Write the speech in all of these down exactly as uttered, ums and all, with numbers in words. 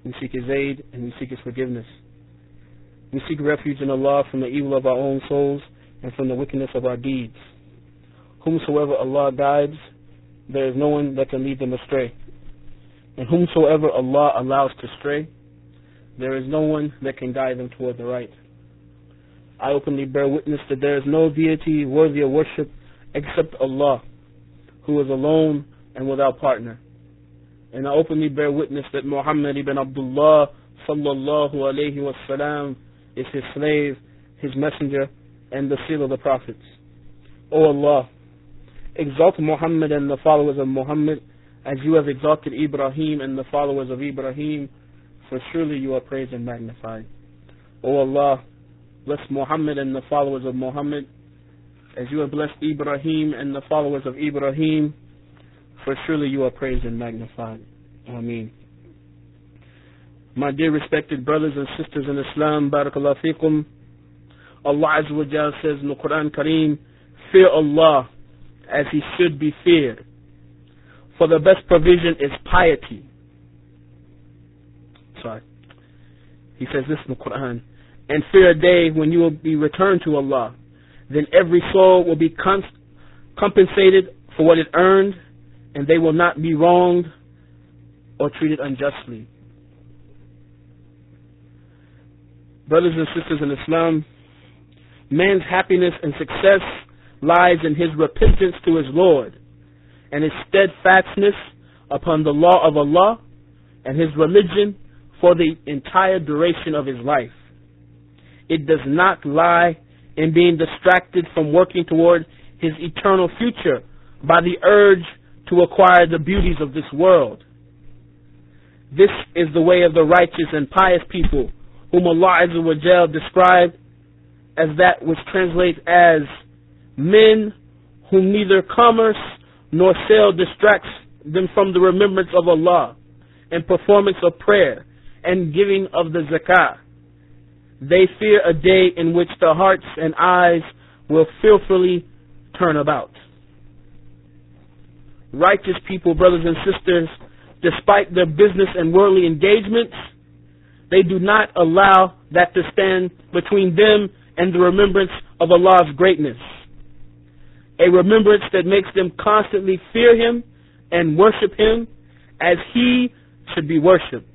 We seek His aid and we seek His forgiveness. We seek refuge in Allah from the evil of our own souls and from the wickedness of our deeds. Whomsoever Allah guides, there is no one that can lead them astray. And whomsoever Allah allows to stray, there is no one that can guide them toward the right. I openly bear witness that there is no deity worthy of worship except Allah, who is alone and without partner. And I openly bear witness that Muhammad ibn Abdullah sallallahu alayhi wa sallam is His slave, His messenger, and the seal of the prophets. O Allah, exalt Muhammad and the followers of Muhammad as You have exalted Ibrahim and the followers of Ibrahim, for surely You are praised and magnified. O Allah, bless Muhammad and the followers of Muhammad as You have blessed Ibrahim and the followers of Ibrahim, for surely You are praised and magnified. Ameen. My dear respected brothers and sisters in Islam, Barakallahu Feekum, Allah Azza wa Jal says in the Quran Kareem, fear Allah as He should be feared, for the best provision is piety. Sorry. He says this in the Quran, and fear a day when you will be returned to Allah. Then every soul will be cons- compensated for what it earned, and they will not be wronged or treated unjustly. Brothers and sisters in Islam, man's happiness and success lies in his repentance to his Lord and his steadfastness upon the law of Allah and his religion for the entire duration of his life. It does not lie in being distracted from working toward his eternal future by the urge to acquire the beauties of this world. This is the way of the righteous and pious people, whom Allah Azza wa Jal described as that which translates as men whom neither commerce nor sale distracts them from the remembrance of Allah and performance of prayer and giving of the zakah. They fear a day in which the hearts and eyes will fearfully turn about. Righteous people, brothers and sisters, despite their business and worldly engagements, they do not allow that to stand between them and the remembrance of Allah's greatness. A remembrance that makes them constantly fear Him and worship Him as He should be worshipped.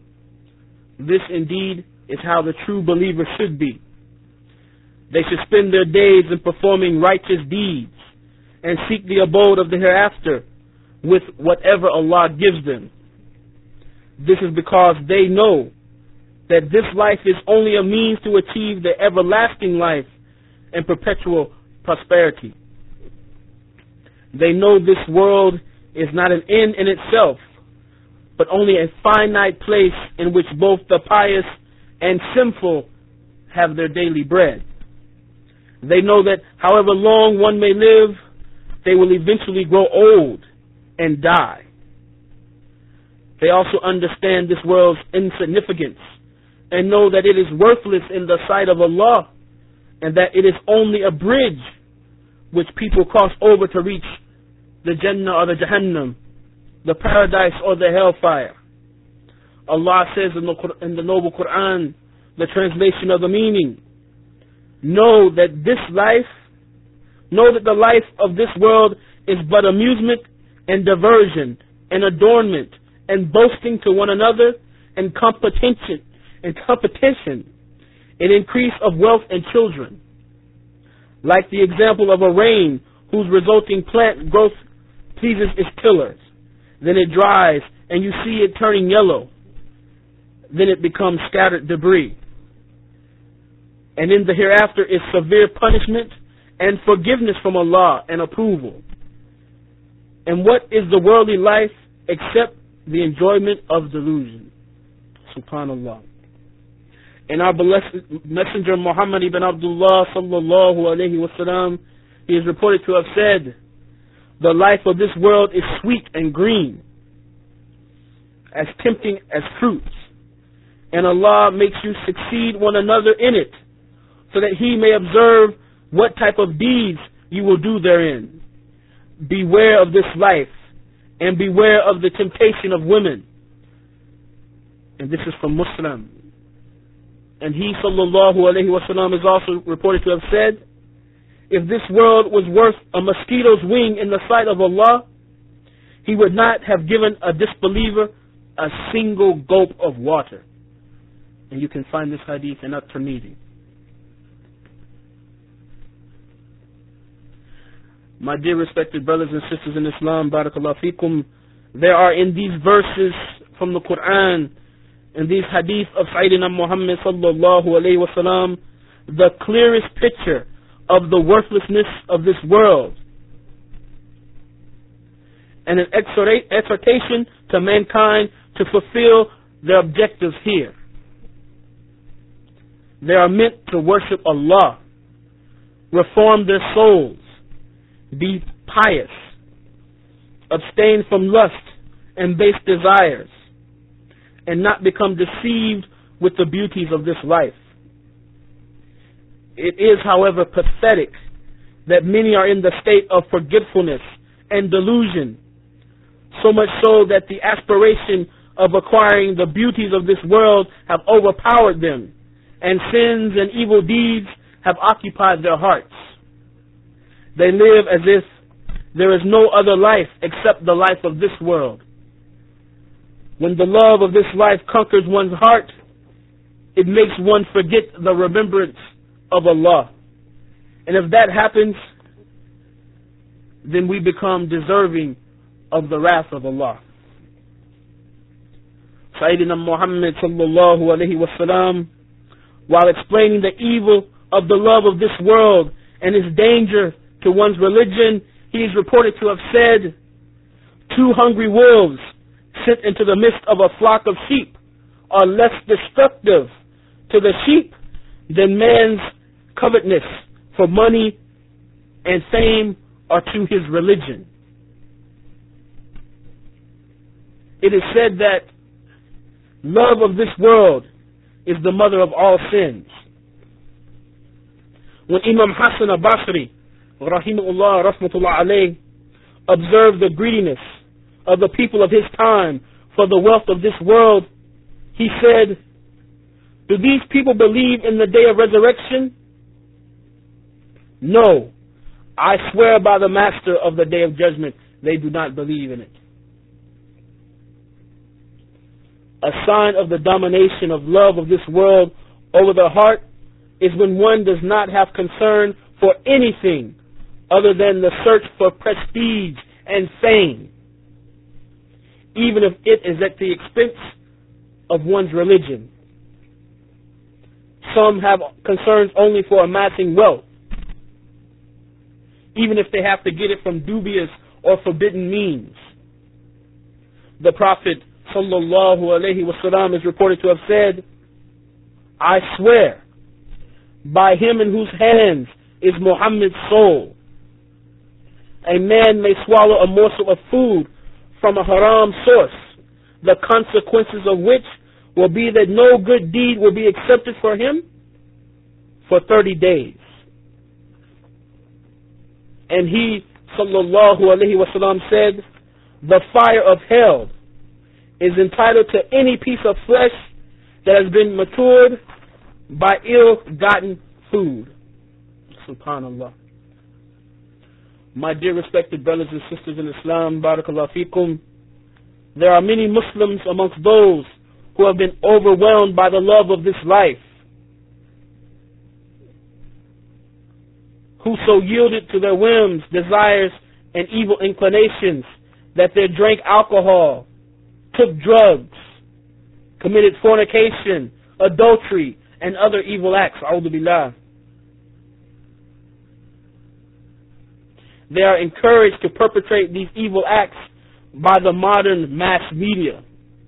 This indeed is how the true believer should be. They should spend their days in performing righteous deeds and seek the abode of the hereafter with whatever Allah gives them. This is because they know that this life is only a means to achieve the everlasting life and perpetual prosperity. They know this world is not an end in itself, but only a finite place in which both the pious and sinful have their daily bread. They know that however long one may live, they will eventually grow old and die. They also understand this world's insignificance and know that it is worthless in the sight of Allah and that it is only a bridge which people cross over to reach the Jannah or the Jahannam, the paradise or the hellfire. Allah says in the, in the Noble Quran, the translation of the meaning, know that this life, know that the life of this world is but amusement and diversion and adornment and boasting to one another and competition and competition and increase of wealth and children. Like the example of a rain whose resulting plant growth pleases its tillers. Then it dries and you see it turning yellow. Then it becomes scattered debris. And in the hereafter is severe punishment and forgiveness from Allah and approval. And what is the worldly life except the enjoyment of delusion? Subhanallah. And our blessed messenger Muhammad ibn Abdullah sallallahu alayhi wa sallam, he is reported to have said, the life of this world is sweet and green, as tempting as fruits. And Allah makes you succeed one another in it, so that He may observe what type of deeds you will do therein. Beware of this life, and beware of the temptation of women, And this is from Muslim. And he, sallallahu alayhi wa sallam, is also reported to have said, if this world was worth a mosquito's wing in the sight of Allah, He would not have given a disbeliever a single gulp of water. And you can find this hadith in At-Tirmidhi. My dear respected brothers and sisters in Islam, barakallahu fikum, there are in these verses from the Quran, in these hadith of Sayyidina Muhammad sallallahu alayhi wa sallam, the clearest picture of the worthlessness of this world, and an exhortation to mankind to fulfill their objectives here. They are meant to worship Allah, reform their souls, be pious, abstain from lust and base desires, and not become deceived with the beauties of this life. It is, however, pathetic that many are in the state of forgetfulness and delusion, so much so that the aspiration of acquiring the beauties of this world have overpowered them, and sins and evil deeds have occupied their hearts. They live as if there is no other life except the life of this world. When the love of this life conquers one's heart, it makes one forget the remembrance of Allah. And if that happens, then we become deserving of the wrath of Allah. Sayyidina Muhammad sallallahu alayhi wa sallam, while explaining the evil of the love of this world and its danger to one's religion, he is reported to have said, two hungry wolves sent into the midst of a flock of sheep are less destructive to the sheep than man's covetousness for money and fame or to his religion. It is said that love of this world is the mother of all sins. When Imam Hassan al-Basri, rahimahullah, rahmatullah alayh, observed the greediness of the people of his time for the wealth of this world, he said, do these people believe in the day of resurrection? No, I swear by the master of the day of judgment, they do not believe in it. A sign of the domination of love of this world over the heart is when one does not have concern for anything other than the search for prestige and fame, even if it is at the expense of one's religion. Some have concerns only for amassing wealth, even if they have to get it from dubious or forbidden means. The Prophet sallallahu alayhi wa sallam is reported to have said, I swear by him in whose hands is Muhammad's soul, a man may swallow a morsel of food from a haram source, the consequences of which will be that no good deed will be accepted for him for thirty days. And he, sallallahu alayhi wa sallam, said, the fire of hell is entitled to any piece of flesh that has been matured by ill-gotten food. Subhanallah. My dear respected brothers and sisters in Islam, barakallahu fikum, there are many Muslims amongst those who have been overwhelmed by the love of this life, who so yielded to their whims, desires, and evil inclinations that they drank alcohol, took drugs, committed fornication, adultery, and other evil acts. A'udhu billah. They are encouraged to perpetrate these evil acts by the modern mass media.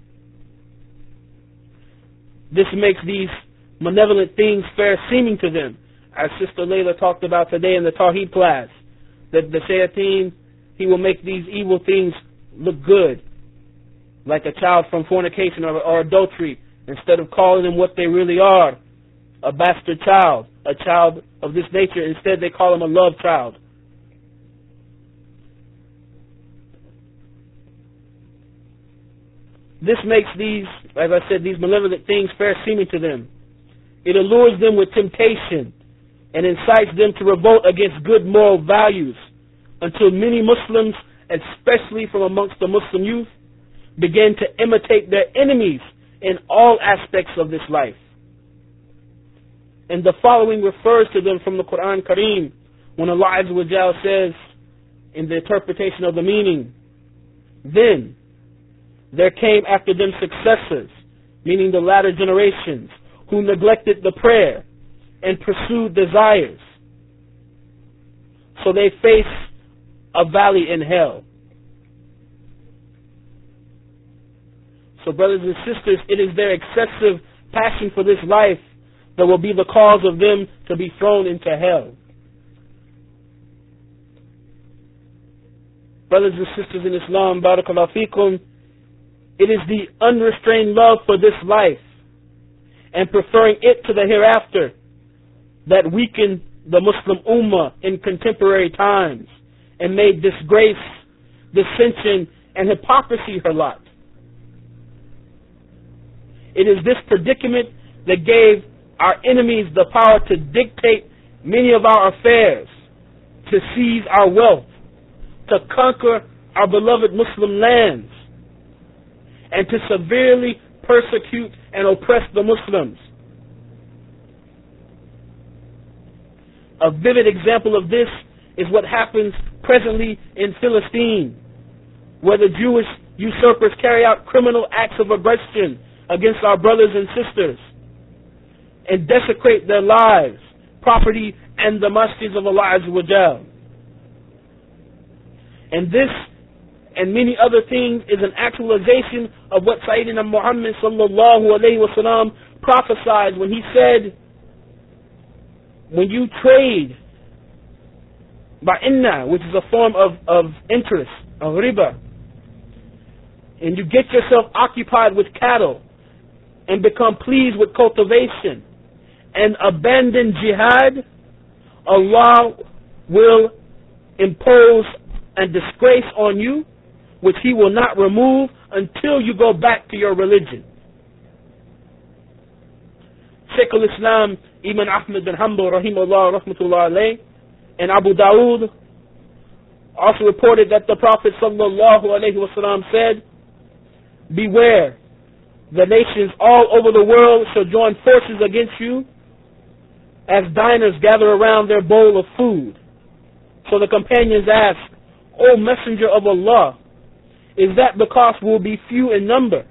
This makes these malevolent things fair seeming to them, as Sister Layla talked about today in the Tawheed class, that the Shayateen, he will make these evil things look good, like a child from fornication or, or adultery, instead of calling them what they really are, a bastard child, a child of this nature. Instead they call him a love child. This makes these, as I said, these malevolent things fair seeming to them. It allures them with temptation and incites them to revolt against good moral values until many Muslims, especially from amongst the Muslim youth, begin to imitate their enemies in all aspects of this life. And the following refers to them from the Quran Kareem, when Allah Azza wa Jal says in the interpretation of the meaning, then there came after them successors, meaning the latter generations, who neglected the prayer and pursued desires. So they face a valley in hell. So brothers and sisters, it is their excessive passion for this life that will be the cause of them to be thrown into hell. Brothers and sisters in Islam, barakallahu feekum, it is the unrestrained love for this life and preferring it to the hereafter that weakened the Muslim Ummah in contemporary times and made disgrace, dissension, and hypocrisy her lot. It is this predicament that gave our enemies the power to dictate many of our affairs, to seize our wealth, to conquer our beloved Muslim lands, and to severely persecute and oppress the Muslims. A vivid example of this is what happens presently in Philistine, where the Jewish usurpers carry out criminal acts of aggression against our brothers and sisters and desecrate their lives, property, and the masjids of Allah Azza wa Jal. And this and many other things is an actualization of what Sayyidina Muhammad sallallahu alayhi wa sallam prophesied when he said, when you trade ba'inna, which is a form of, of interest, of riba, and you get yourself occupied with cattle and become pleased with cultivation and abandon jihad, Allah will impose a disgrace on you which He will not remove until you go back to your religion. Shaykh al-Islam Ibn Ahmad bin Hanbal rahimahullah rahmatullah alayh and Abu Dawood also reported that the Prophet sallallahu alayhi wa sallam said, beware, the nations all over the world shall join forces against you as diners gather around their bowl of food. So the companions asked, O Messenger of Allah, is that because we will be few in number?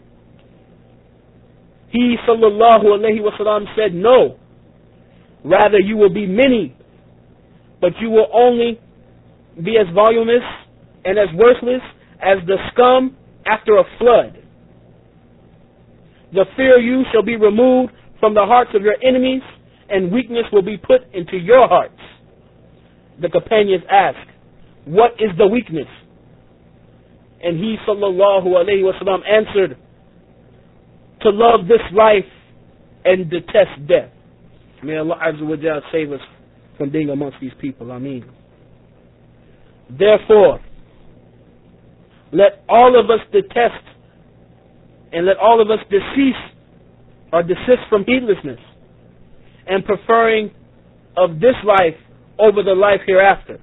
He sallallahu alayhi wa sallam said, no, rather you will be many, but you will only be as voluminous and as worthless as the scum after a flood. The fear of you shall be removed from the hearts of your enemies, and weakness will be put into your hearts. The companions asked, what is the weakness? And he sallallahu alayhi wa sallam answered, to love this life and detest death. May Allah Azza wa Jalla save us from being amongst these people. Ameen. Therefore, let all of us detest and let all of us decease or desist from heedlessness and preferring of this life over the life hereafter.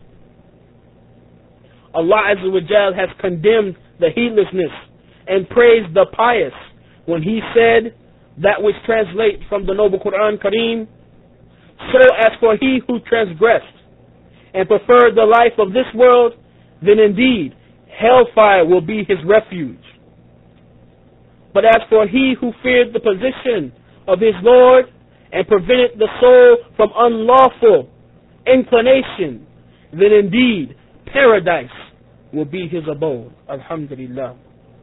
Allah Azza wa Jal has condemned the heedlessness and praised the pious when He said that which translates from the noble Quran Kareem, so as for he who transgressed and preferred the life of this world, then indeed hellfire will be his refuge. But as for he who feared the position of his Lord and prevented the soul from unlawful inclination, then indeed paradise will be his abode. Alhamdulillah.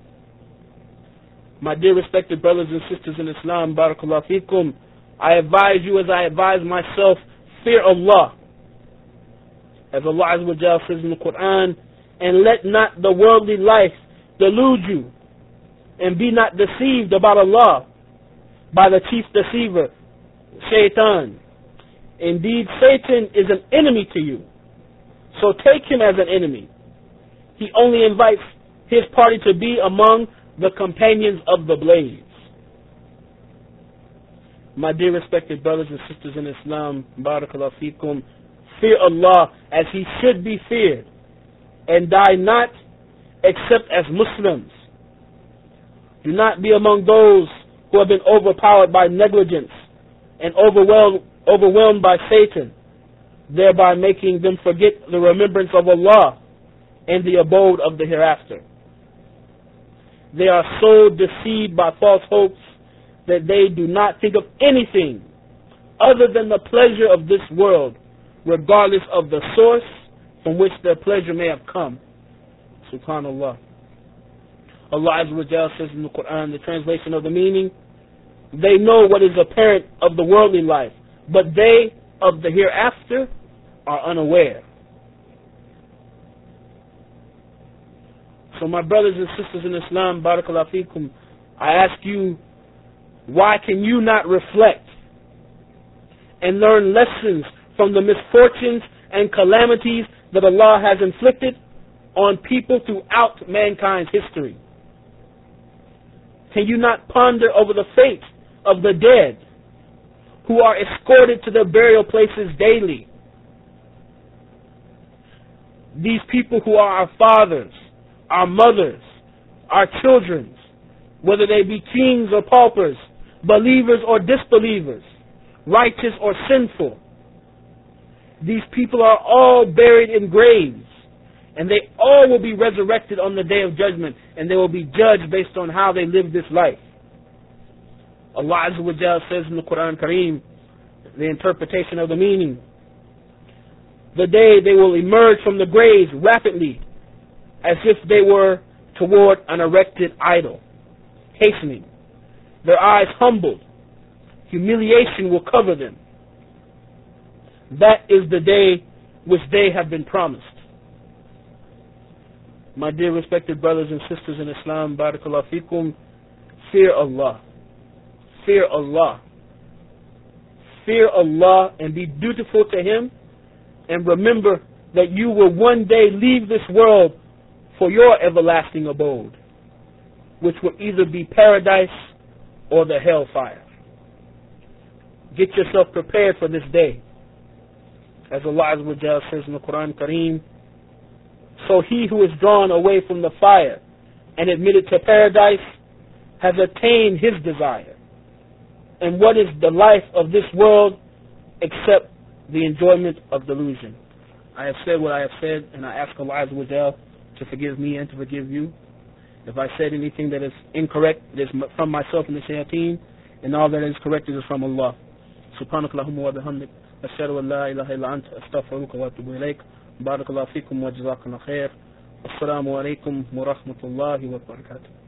My dear respected brothers and sisters in Islam, barakallahu feekum, I advise you as I advise myself, fear Allah. As Allah Azza wa Jalla says in the Quran, and let not the worldly life delude you, and be not deceived about Allah by the chief deceiver, Shaitan. Indeed, Satan is an enemy to you, so take him as an enemy. He only invites his party to be among the companions of the blaze. My dear respected brothers and sisters in Islam, barakallahu feekum, fear Allah as He should be feared, and die not except as Muslims. Do not be among those who have been overpowered by negligence and overwhelmed, overwhelmed by Satan, thereby making them forget the remembrance of Allah and the abode of the hereafter. They are so deceived by false hopes that they do not think of anything other than the pleasure of this world, regardless of the source from which their pleasure may have come. Subhanallah. Allah Azza wa Jalla says in the Quran, the translation of the meaning, they know what is apparent of the worldly life, but they of the hereafter are unaware. So my brothers and sisters in Islam, barakallahu feekum, I ask you, why can you not reflect and learn lessons from the misfortunes and calamities that Allah has inflicted on people throughout mankind's history? Can you not ponder over the fate of the dead who are escorted to their burial places daily? These people who are our fathers, our mothers, our children, whether they be kings or paupers, believers or disbelievers, righteous or sinful. These people are all buried in graves, and they all will be resurrected on the day of judgment, and they will be judged based on how they live this life. Allah Azza wa Jalla says in the Quran Kareem, the interpretation of the meaning, the day they will emerge from the graves rapidly, as if they were toward an erected idol, hastening, their eyes humbled, humiliation will cover them. That is the day which they have been promised. My dear respected brothers and sisters in Islam, barakallahu feekum, fear Allah. Fear Allah. Fear Allah and be dutiful to Him, and remember that you will one day leave this world for your everlasting abode, which will either be paradise or the hellfire. Get yourself prepared for this day. As Allah Azza wa Jalla says in the Quran Kareem, so he who is drawn away from the fire and admitted to paradise has attained his desire. And what is the life of this world except the enjoyment of delusion? I have said what I have said, and I ask Allah Azza wa Jalla to forgive me and to forgive you. If I said anything that is incorrect, it is from myself and the shayateen, and all that is correct is from Allah. Subhanakallahumma wa bihamdik, ashhadu an la ilaha illa anta, astaghfiruka wa atubu ilayk. Barakallahu feekum wa jazakallahu khair. Assalamu alaikum wa rahmatullahi wa barakatuh.